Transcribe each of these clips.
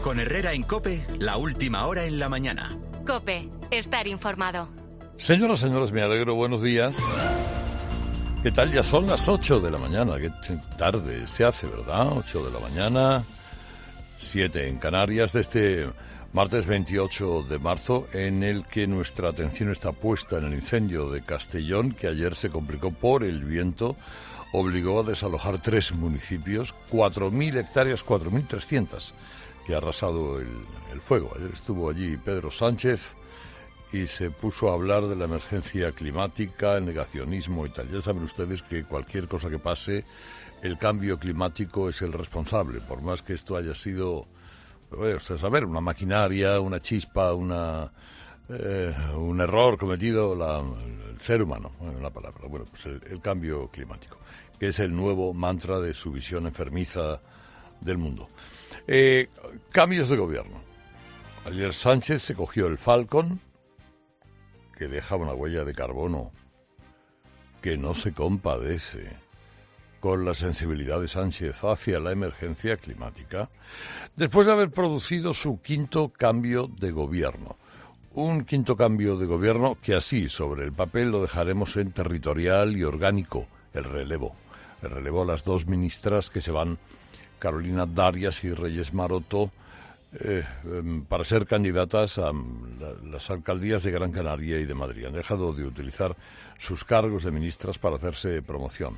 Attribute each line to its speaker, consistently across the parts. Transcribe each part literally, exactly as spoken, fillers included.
Speaker 1: Con Herrera en COPE, la última hora en la mañana.
Speaker 2: COPE, estar informado.
Speaker 3: Señoras, señores, me alegro, buenos días. ¿Qué tal? Ya son las ocho de la mañana, qué tarde se hace, ¿verdad? ocho de la mañana, siete en Canarias, de este martes veintiocho de marzo, en el que nuestra atención está puesta en el incendio de Castellón, que ayer se complicó por el viento, obligó a desalojar tres municipios, cuatro mil hectáreas, cuatro mil trescientas, que ha arrasado el, el fuego. Ayer estuvo allí Pedro Sánchez y se puso a hablar de la emergencia climática, el negacionismo y tal. Ya saben ustedes que cualquier cosa que pase, el cambio climático es el responsable, por más que esto haya sido, bueno, ustedes saben, una maquinaria, una chispa, una eh, un error cometido la, el ser humano, bueno, la palabra, bueno, pues el, el cambio climático, que es el nuevo mantra de su visión enfermiza del mundo. Eh, cambios de gobierno. Ayer Sánchez se cogió el Falcon, que deja una huella de carbono que no se compadece con la sensibilidad de Sánchez hacia la emergencia climática, después de haber producido su quinto cambio de gobierno. Un quinto cambio de gobierno que así, sobre el papel, lo dejaremos en territorial y orgánico, el relevo. El relevo a las dos ministras que se van, Carolina Darias y Reyes Maroto, Eh, para ser candidatas a la, las alcaldías de Gran Canaria y de Madrid. Han dejado de utilizar sus cargos de ministras para hacerse promoción.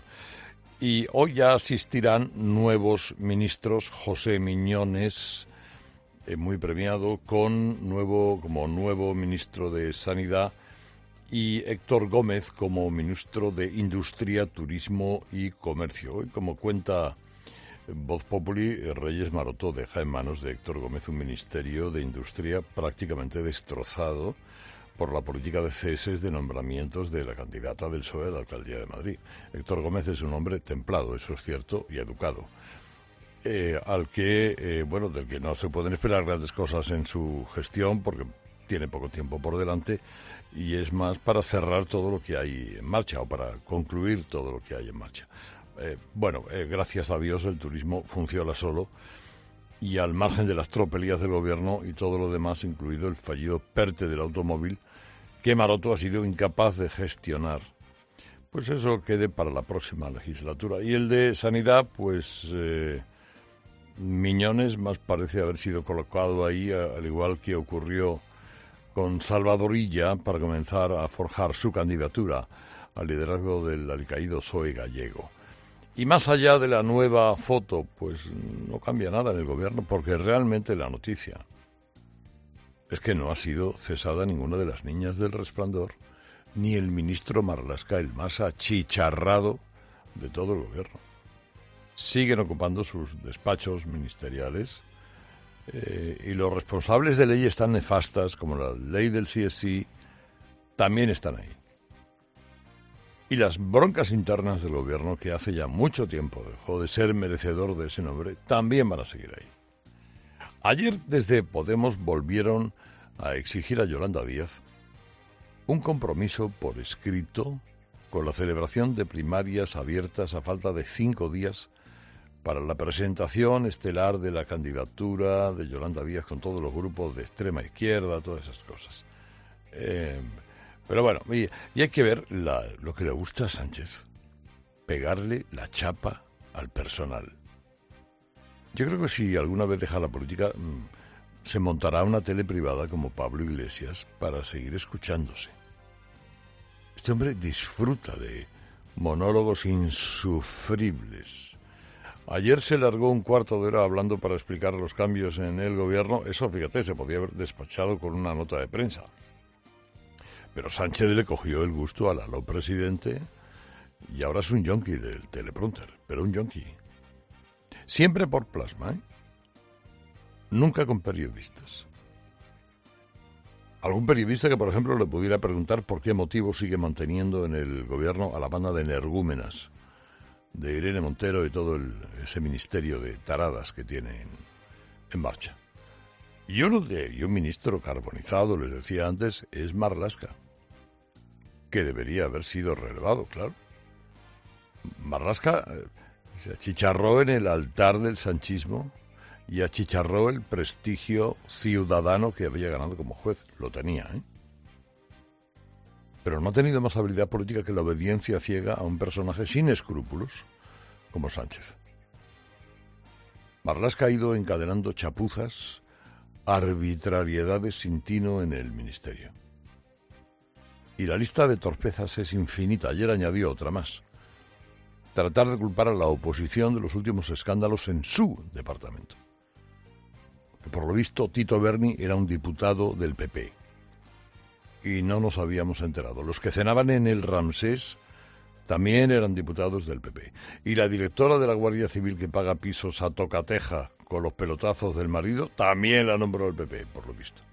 Speaker 3: Y hoy ya asistirán nuevos ministros, José Miñones, eh, muy premiado, con nuevo como nuevo ministro de Sanidad, y Héctor Gómez como ministro de Industria, Turismo y Comercio. Hoy, como cuenta Voz Populi, Reyes Maroto deja en manos de Héctor Gómez un ministerio de Industria prácticamente destrozado por la política de ceses de nombramientos de la candidata del P S O E a la alcaldía de Madrid. Héctor Gómez es un hombre templado, eso es cierto, y educado, eh, al que, eh, bueno, del que no se pueden esperar grandes cosas en su gestión porque tiene poco tiempo por delante y es más para cerrar todo lo que hay en marcha o para concluir todo lo que hay en marcha. Eh, bueno, eh, gracias a Dios el turismo funciona solo y al margen de las tropelías del gobierno y todo lo demás, incluido el fallido PERTE del automóvil, que Maroto ha sido incapaz de gestionar. Pues eso quede para la próxima legislatura. Y el de Sanidad, pues eh, Miñones más parece haber sido colocado ahí, al igual que ocurrió con Salvador Illa, para comenzar a forjar su candidatura al liderazgo del alicaído P S O E gallego. Y más allá de la nueva foto, pues no cambia nada en el gobierno, porque realmente la noticia es que no ha sido cesada ninguna de las niñas del Resplandor, ni el ministro Marlaska, el más achicharrado de todo el gobierno. Siguen ocupando sus despachos ministeriales eh, y los responsables de leyes tan nefastas como la ley del C S I también están ahí. Y las broncas internas del gobierno, que hace ya mucho tiempo dejó de ser merecedor de ese nombre, también van a seguir ahí. Ayer desde Podemos volvieron a exigir a Yolanda Díaz un compromiso por escrito con la celebración de primarias abiertas a falta de cinco días para la presentación estelar de la candidatura de Yolanda Díaz con todos los grupos de extrema izquierda, todas esas cosas. Eh... Pero bueno, y, y hay que ver la, lo que le gusta a Sánchez, pegarle la chapa al personal. Yo creo que si alguna vez deja la política, se montará una tele privada como Pablo Iglesias para seguir escuchándose. Este hombre disfruta de monólogos insufribles. Ayer se largó un cuarto de hora hablando para explicar los cambios en el gobierno. Eso, fíjate, se podía haber despachado con una nota de prensa. Pero Sánchez le cogió el gusto al aló presidente y ahora es un yonki del teleprompter, pero un yonki. Siempre por plasma, ¿eh? Nunca con periodistas. Algún periodista que, por ejemplo, le pudiera preguntar por qué motivo sigue manteniendo en el gobierno a la banda de energúmenas de Irene Montero y todo el, ese ministerio de taradas que tiene en, en marcha. Y uno de y un ministro carbonizado, les decía antes, es Marlaska, que debería haber sido relevado, claro. Marlaska se achicharró en el altar del sanchismo y achicharró el prestigio ciudadano que había ganado como juez. Lo tenía, ¿eh? Pero no ha tenido más habilidad política que la obediencia ciega a un personaje sin escrúpulos como Sánchez. Marlaska ha ido encadenando chapuzas, arbitrariedades sin tino en el ministerio. Y la lista de torpezas es infinita. Ayer añadió otra más. Tratar de culpar a la oposición de los últimos escándalos en su departamento. Que por lo visto Tito Berni era un diputado del P P. Y no nos habíamos enterado. Los que cenaban en el Ramsés también eran diputados del P P. Y la directora de la Guardia Civil que paga pisos a tocateja con los pelotazos del marido también la nombró el P P, por lo visto.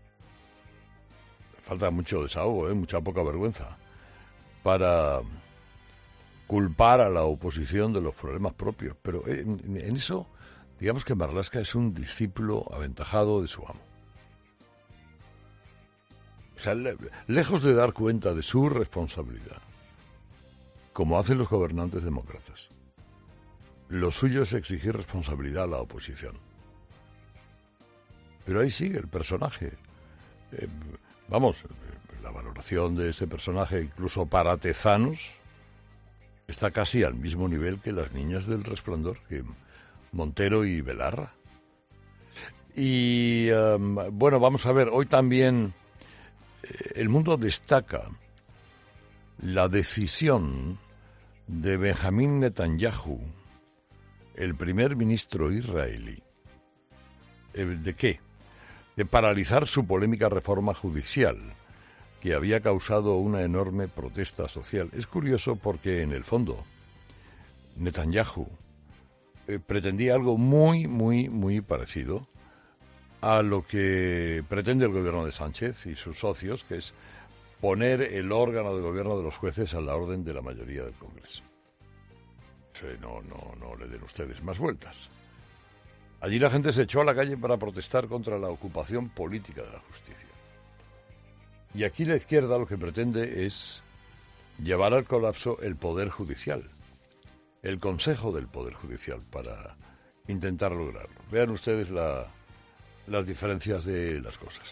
Speaker 3: Falta mucho desahogo, ¿eh? Mucha poca vergüenza para culpar a la oposición de los problemas propios. Pero en, en eso, digamos que Marlaska es un discípulo aventajado de su amo. O sea, le, lejos de dar cuenta de su responsabilidad, como hacen los gobernantes demócratas, lo suyo es exigir responsabilidad a la oposición. Pero ahí sigue el personaje. Eh, vamos, la valoración de ese personaje, incluso para tezanos, está casi al mismo nivel que las niñas del Resplandor, que Montero y Belarra. Y um, bueno, vamos a ver, hoy también eh, el mundo destaca la decisión de Benjamín Netanyahu, el primer ministro israelí. ¿De qué? De paralizar su polémica reforma judicial, que había causado una enorme protesta social. Es curioso porque, en el fondo, Netanyahu eh, pretendía algo muy, muy, muy parecido a lo que pretende el gobierno de Sánchez y sus socios, que es poner el órgano de gobierno de los jueces a la orden de la mayoría del Congreso. No, no, no le den ustedes más vueltas. Allí la gente se echó a la calle para protestar contra la ocupación política de la justicia. Y aquí la izquierda lo que pretende es llevar al colapso el Poder Judicial, el Consejo del Poder Judicial, para intentar lograrlo. Vean ustedes la, las diferencias de las cosas.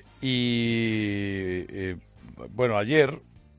Speaker 3: Y, eh, bueno, ayer,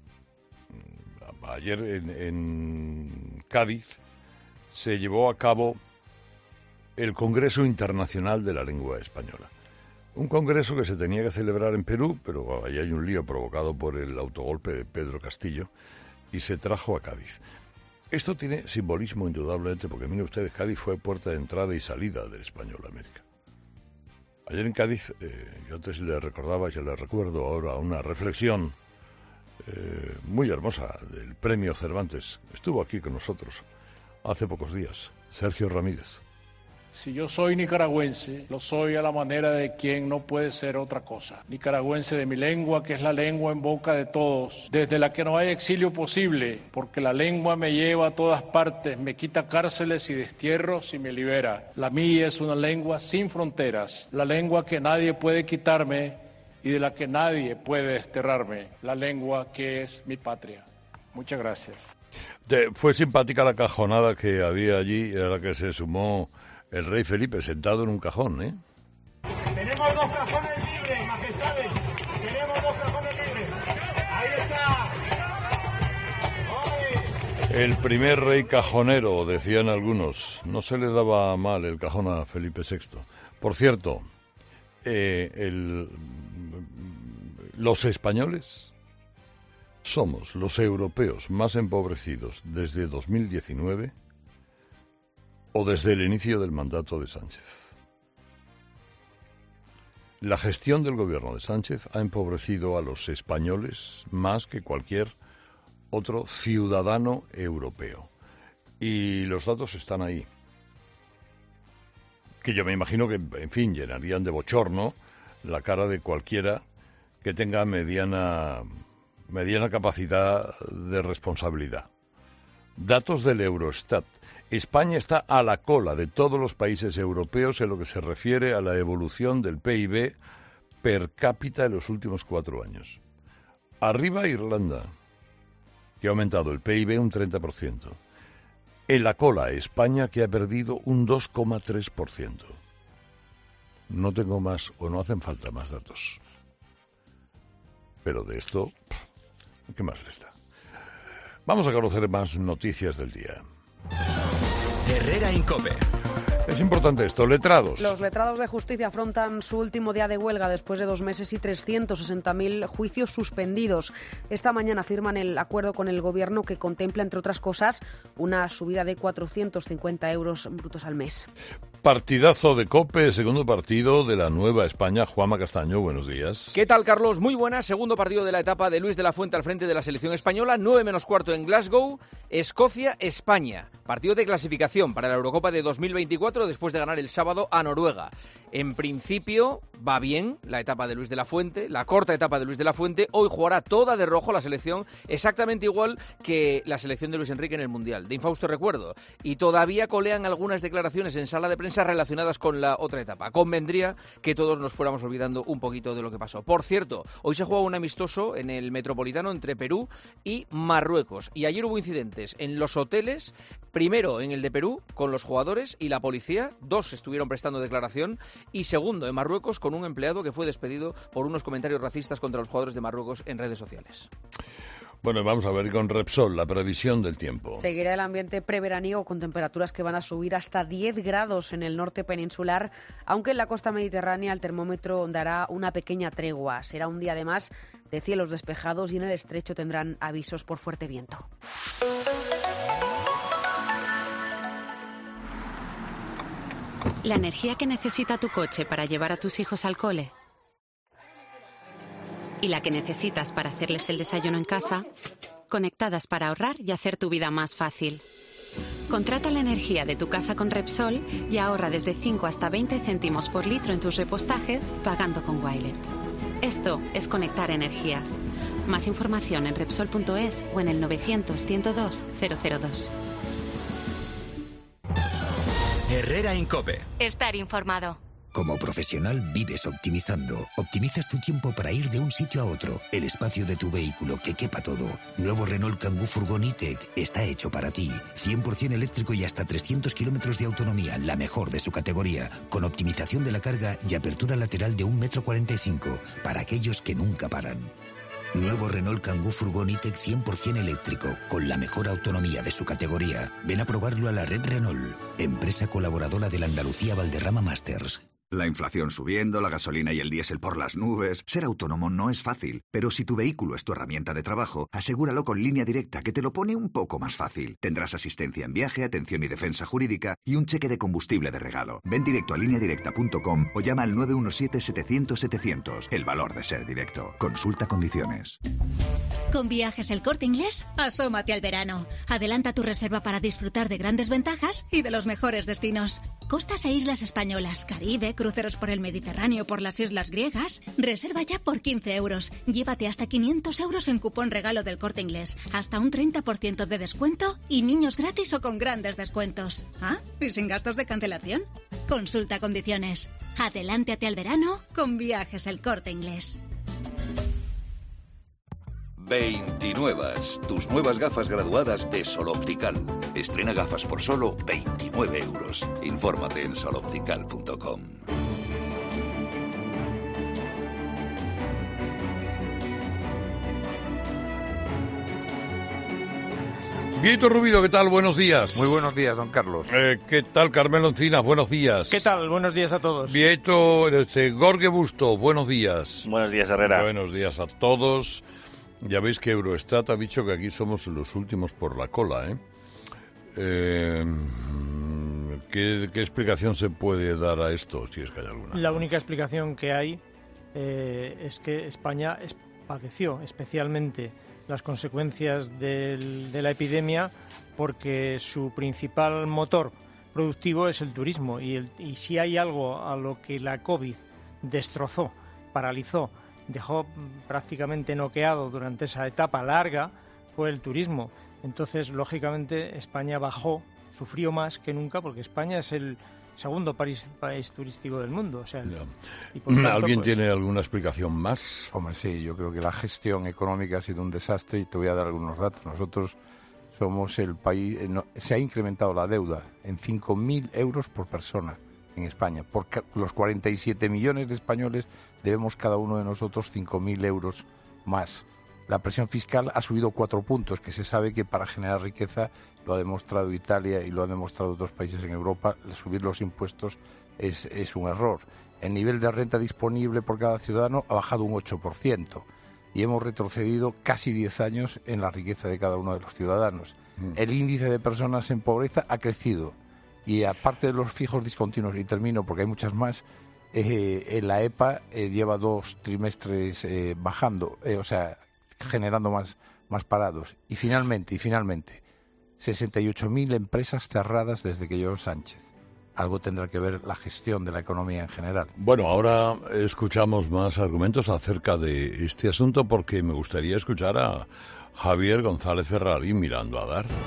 Speaker 3: ayer en, en Cádiz se llevó a cabo el Congreso Internacional de la Lengua Española. Un congreso que se tenía que celebrar en Perú, pero ahí hay un lío provocado por el autogolpe de Pedro Castillo y se trajo a Cádiz. Esto tiene simbolismo indudablemente, porque miren ustedes, Cádiz fue puerta de entrada y salida del español a América. Ayer en Cádiz, eh, yo antes le recordaba y se le recuerdo ahora una reflexión eh, muy hermosa del Premio Cervantes. Estuvo aquí con nosotros hace pocos días, Sergio Ramírez.
Speaker 4: Si yo soy nicaragüense, lo soy a la manera de quien no puede ser otra cosa. Nicaragüense de mi lengua, que es la lengua en boca de todos, desde la que no hay exilio posible, porque la lengua me lleva a todas partes, me quita cárceles y destierros y me libera. La mía es una lengua sin fronteras, la lengua que nadie puede quitarme y de la que nadie puede desterrarme, la lengua que es mi patria. Muchas gracias.
Speaker 3: Te, fue simpática la cajonada que había allí, a la que se sumó el rey Felipe, sentado en un cajón, ¿eh?
Speaker 5: Tenemos dos cajones libres, majestades. Tenemos dos cajones libres. Ahí está. ¡Oye!
Speaker 3: El primer rey cajonero, decían algunos. No se le daba mal el cajón a Felipe sexto. Por cierto, eh, el, los españoles somos los europeos más empobrecidos desde dos mil diecinueve o desde el inicio del mandato de Sánchez. La gestión del gobierno de Sánchez ha empobrecido a los españoles más que cualquier otro ciudadano europeo. Y los datos están ahí. Que yo me imagino que, en fin, llenarían de bochorno la cara de cualquiera que tenga mediana, mediana capacidad de responsabilidad. Datos del Eurostat. España está a la cola de todos los países europeos en lo que se refiere a la evolución del P I B per cápita en los últimos cuatro años. Arriba Irlanda, que ha aumentado el P I B un treinta por ciento. En la cola España, que ha perdido un dos coma tres por ciento. No tengo más o no hacen falta más datos. Pero de esto, ¿qué más les da? Vamos a conocer más noticias del día.
Speaker 1: Herrera Incope.
Speaker 3: Es importante esto, letrados.
Speaker 6: Los letrados de justicia afrontan su último día de huelga después de dos meses y trescientos sesenta mil juicios suspendidos. Esta mañana firman el acuerdo con el Gobierno que contempla, entre otras cosas, una subida de cuatrocientos cincuenta euros brutos al mes.
Speaker 3: Partidazo de COPE, segundo partido de la Nueva España. Juanma Castaño, buenos días.
Speaker 7: ¿Qué tal, Carlos? Muy buenas. Segundo partido de la etapa de Luis de la Fuente al frente de la selección española. nueve menos cuarto en Glasgow, Escocia, España. Partido de clasificación para la Eurocopa de dos mil veinticuatro después de ganar el sábado a Noruega. En principio va bien la etapa de Luis de la Fuente, la corta etapa de Luis de la Fuente. Hoy jugará toda de rojo la selección, exactamente igual que la selección de Luis Enrique en el Mundial, de infausto recuerdo. Y todavía colean algunas declaraciones en sala de prensa relacionadas con la otra etapa. Convendría que todos nos fuéramos olvidando un poquito de lo que pasó. Por cierto, hoy se juega un amistoso en el Metropolitano entre Perú y Marruecos. Y ayer hubo incidentes en los hoteles, primero en el de Perú con los jugadores y la policía, dos estuvieron prestando declaración, y segundo en Marruecos con un empleado que fue despedido por unos comentarios racistas contra los jugadores de Marruecos en redes sociales.
Speaker 3: Bueno, vamos a ver con Repsol la previsión del tiempo.
Speaker 6: Seguirá el ambiente preveraniego con temperaturas que van a subir hasta diez grados en el norte peninsular, aunque en la costa mediterránea el termómetro dará una pequeña tregua. Será un día además de cielos despejados y en el estrecho tendrán avisos por fuerte viento.
Speaker 2: La energía que necesita tu coche para llevar a tus hijos al cole y la que necesitas para hacerles el desayuno en casa, conectadas para ahorrar y hacer tu vida más fácil. Contrata la energía de tu casa con Repsol y ahorra desde cinco hasta veinte céntimos por litro en tus repostajes pagando con Wilet. Esto es conectar energías. Más información en Repsol punto es o en el novecientos, ciento dos, cero cero dos.
Speaker 1: Herrera Incope.
Speaker 2: Estar informado.
Speaker 8: Como profesional vives optimizando. Optimizas tu tiempo para ir de un sitio a otro. El espacio de tu vehículo, que quepa todo. Nuevo Renault Kangoo Furgón E-Tech está hecho para ti. cien por ciento eléctrico y hasta trescientos kilómetros de autonomía, la mejor de su categoría. Con optimización de la carga y apertura lateral de un metro cuarenta y cinco. Para aquellos que nunca paran. Nuevo Renault Kangoo Furgón E-Tech cien por ciento eléctrico, con la mejor autonomía de su categoría. Ven a probarlo a la red Renault, empresa colaboradora de la Andalucía Valderrama Masters.
Speaker 9: La inflación subiendo, la gasolina y el diésel por las nubes. Ser autónomo no es fácil, pero si tu vehículo es tu herramienta de trabajo, asegúralo con Línea Directa, que te lo pone un poco más fácil. Tendrás asistencia en viaje, atención y defensa jurídica y un cheque de combustible de regalo. Ven directo a línea directa punto com o llama al nueve uno siete, setecientos, setecientos. El valor de ser directo. Consulta condiciones.
Speaker 10: Con Viajes El Corte Inglés, asómate al verano. Adelanta tu reserva para disfrutar de grandes ventajas y de los mejores destinos. Costas e islas españolas, Caribe, cruceros por el Mediterráneo, por las islas griegas. Reserva ya por quince euros. Llévate hasta quinientos euros en cupón regalo del Corte Inglés. Hasta un treinta por ciento de descuento y niños gratis o con grandes descuentos. ¿Ah? ¿Y sin gastos de cancelación? Consulta condiciones. Adelántate al verano con Viajes El Corte Inglés.
Speaker 11: veintinuevas, tus nuevas gafas graduadas de Sol Optical. Estrena gafas por solo veintinueve euros. Infórmate en sol optical punto com.
Speaker 3: Vieito Rubido, ¿qué tal? Buenos días.
Speaker 12: Muy buenos días, don Carlos.
Speaker 3: Eh, ¿Qué tal, Carmelo Encinas? Buenos días.
Speaker 13: ¿Qué tal? Buenos días a todos.
Speaker 3: Vieito este, Gorge Busto, buenos días.
Speaker 14: Buenos días, Herrera.
Speaker 3: Buenos días a todos. Ya veis que Eurostat ha dicho que aquí somos los últimos por la cola, ¿eh? eh ¿qué, ¿Qué explicación se puede dar a esto, si es que hay alguna?
Speaker 13: La única explicación que hay eh, es que España es, padeció especialmente las consecuencias del, de la epidemia porque su principal motor productivo es el turismo y, el, y si hay algo a lo que la COVID destrozó, paralizó, dejó prácticamente noqueado durante esa etapa larga, fue el turismo. Entonces, lógicamente, España bajó, sufrió más que nunca, porque España es el segundo país, país turístico del mundo. O sea, y por tanto,
Speaker 3: ¿Alguien
Speaker 13: pues,
Speaker 3: tiene alguna explicación más?
Speaker 12: Hombre, sí, yo creo que la gestión económica ha sido un desastre y te voy a dar algunos datos. Nosotros somos el país, eh, no, se ha incrementado la deuda en cinco mil euros por persona en España. Por ca- los cuarenta y siete millones de españoles debemos cada uno de nosotros cinco mil euros más. La presión fiscal ha subido cuatro puntos, que se sabe que para generar riqueza, lo ha demostrado Italia y lo han demostrado otros países en Europa, subir los impuestos es, es un error. El nivel de renta disponible por cada ciudadano ha bajado un ocho por ciento y hemos retrocedido casi diez años en la riqueza de cada uno de los ciudadanos. Mm. El índice de personas en pobreza ha crecido y aparte de los fijos discontinuos, y termino porque hay muchas más, eh, la E P A eh, lleva dos trimestres eh, bajando, eh, o sea, generando más, más parados. Y finalmente, y finalmente, sesenta y ocho mil empresas cerradas desde que llegó Sánchez. Algo tendrá que ver la gestión de la economía en general.
Speaker 3: Bueno, ahora escuchamos más argumentos acerca de este asunto porque me gustaría escuchar a Javier González Ferrari mirando a dar.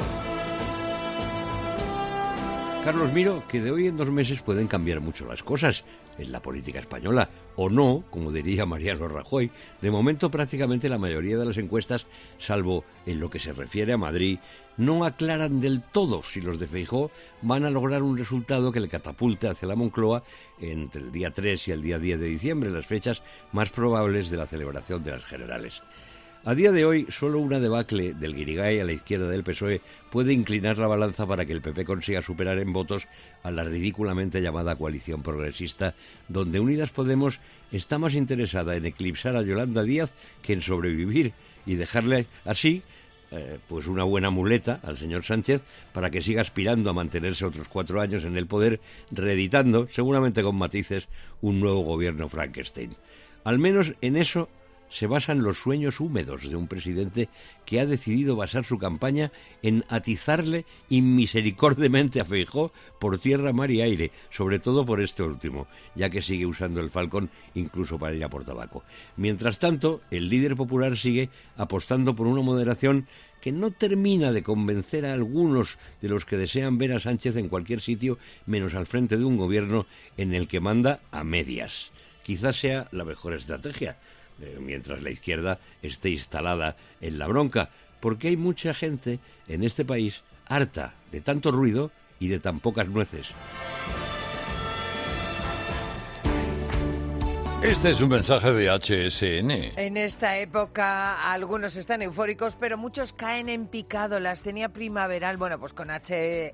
Speaker 14: Carlos, miro que de hoy en dos meses pueden cambiar mucho las cosas en la política española, o no, como diría Mariano Rajoy. De momento prácticamente la mayoría de las encuestas, salvo en lo que se refiere a Madrid, no aclaran del todo si los de Feijóo van a lograr un resultado que le catapulte hacia la Moncloa entre el día tres y el día diez de diciembre, las fechas más probables de la celebración de las generales. A día de hoy, solo una debacle del guirigay a la izquierda del P S O E puede inclinar la balanza para que el P P consiga superar en votos a la ridículamente llamada coalición progresista, donde Unidas Podemos está más interesada en eclipsar a Yolanda Díaz que en sobrevivir y dejarle así eh, pues una buena muleta al señor Sánchez para que siga aspirando a mantenerse otros cuatro años en el poder, reeditando, seguramente con matices, un nuevo gobierno Frankenstein. Al menos en eso se basan los sueños húmedos de un presidente que ha decidido basar su campaña en atizarle inmisericordiamente a Feijóo por tierra, mar y aire, sobre todo por este último, ya que sigue usando el Falcón incluso para ir a por tabaco. Mientras tanto, el líder popular sigue apostando por una moderación que no termina de convencer a algunos de los que desean ver a Sánchez en cualquier sitio menos al frente de un gobierno en el que manda a medias. Quizás sea la mejor estrategia, mientras la izquierda esté instalada en la bronca, porque hay mucha gente en este país harta de tanto ruido y de tan pocas nueces.
Speaker 3: Este es un mensaje de H S N.
Speaker 15: En esta época algunos están eufóricos, pero muchos caen en picado. La astenia primaveral, bueno, pues con H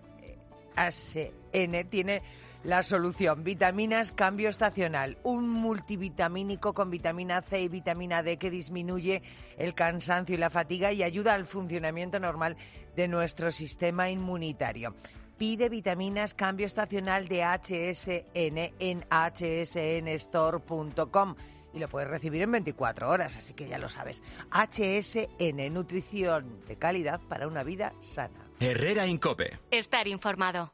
Speaker 15: S N tiene la solución. Vitaminas cambio estacional, un multivitamínico con vitamina C y vitamina D que disminuye el cansancio y la fatiga y ayuda al funcionamiento normal de nuestro sistema inmunitario. Pide vitaminas cambio estacional de H S N en h s n store punto com y lo puedes recibir en veinticuatro horas, así que ya lo sabes. H S N, nutrición de calidad para una vida sana.
Speaker 1: Herrera Incope.
Speaker 16: Estar informado.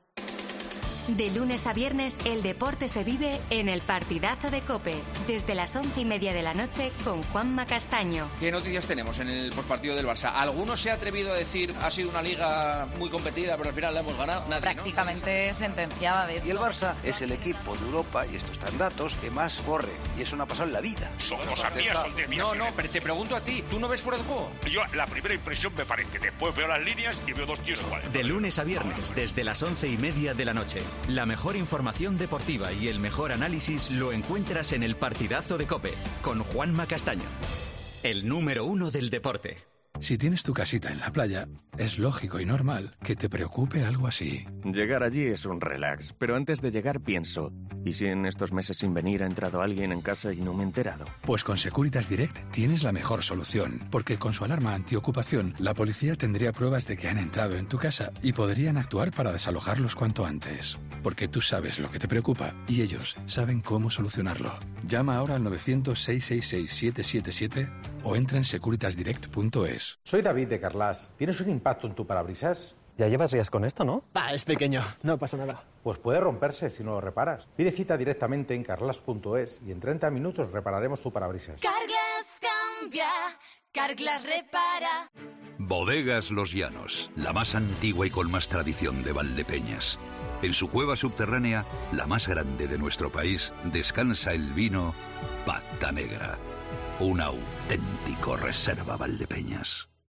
Speaker 16: De lunes a viernes, el deporte se vive en el partidazo de COPE, desde las once y media de la noche con Juanma Castaño.
Speaker 7: ¿Qué noticias tenemos en el postpartido del Barça? ¿Alguno se ha atrevido a decir ha sido una liga muy competida, pero al final la hemos ganado? Nadie,
Speaker 17: Prácticamente
Speaker 7: ¿no?
Speaker 17: sentenciada, de hecho.
Speaker 18: Y el Barça es el equipo de Europa, y esto está en datos, que más corre. Y eso no ha pasado en la vida.
Speaker 19: Son cosas mías, son de mías.
Speaker 7: No, no, pero te pregunto a ti, ¿tú no ves fuera de juego?
Speaker 19: Yo, la primera impresión me parece, después veo las líneas y veo dos tíos iguales.
Speaker 1: De lunes a viernes, desde las once y media de la noche. La mejor información deportiva y el mejor análisis lo encuentras en el partidazo de COPE, con Juanma Castaño, el número uno del deporte.
Speaker 20: Si tienes tu casita en la playa, es lógico y normal que te preocupe algo así.
Speaker 21: Llegar allí es un relax, pero antes de llegar pienso, ¿y si en estos meses sin venir ha entrado alguien en casa y no me he enterado?
Speaker 20: Pues con Securitas Direct tienes la mejor solución, porque con su alarma antiocupación, la policía tendría pruebas de que han entrado en tu casa y podrían actuar para desalojarlos cuanto antes. Porque tú sabes lo que te preocupa y ellos saben cómo solucionarlo. Llama ahora al novecientos, seiscientos sesenta y seis, siete siete siete o entra en securitas direct punto es.
Speaker 22: Soy David de Carlas. ¿Tienes un impacto en tu parabrisas?
Speaker 23: Ya llevas días con esto, ¿no?
Speaker 22: Ah, es pequeño, no pasa nada. Pues puede romperse si no lo reparas. Pide cita directamente en carlas punto es y en treinta minutos repararemos tu parabrisas.
Speaker 24: Carglass cambia, Carglass repara.
Speaker 11: Bodegas Los Llanos, la más antigua y con más tradición de Valdepeñas. En su cueva subterránea, la más grande de nuestro país, descansa el vino Pata Negra. Un auténtico reserva Valdepeñas.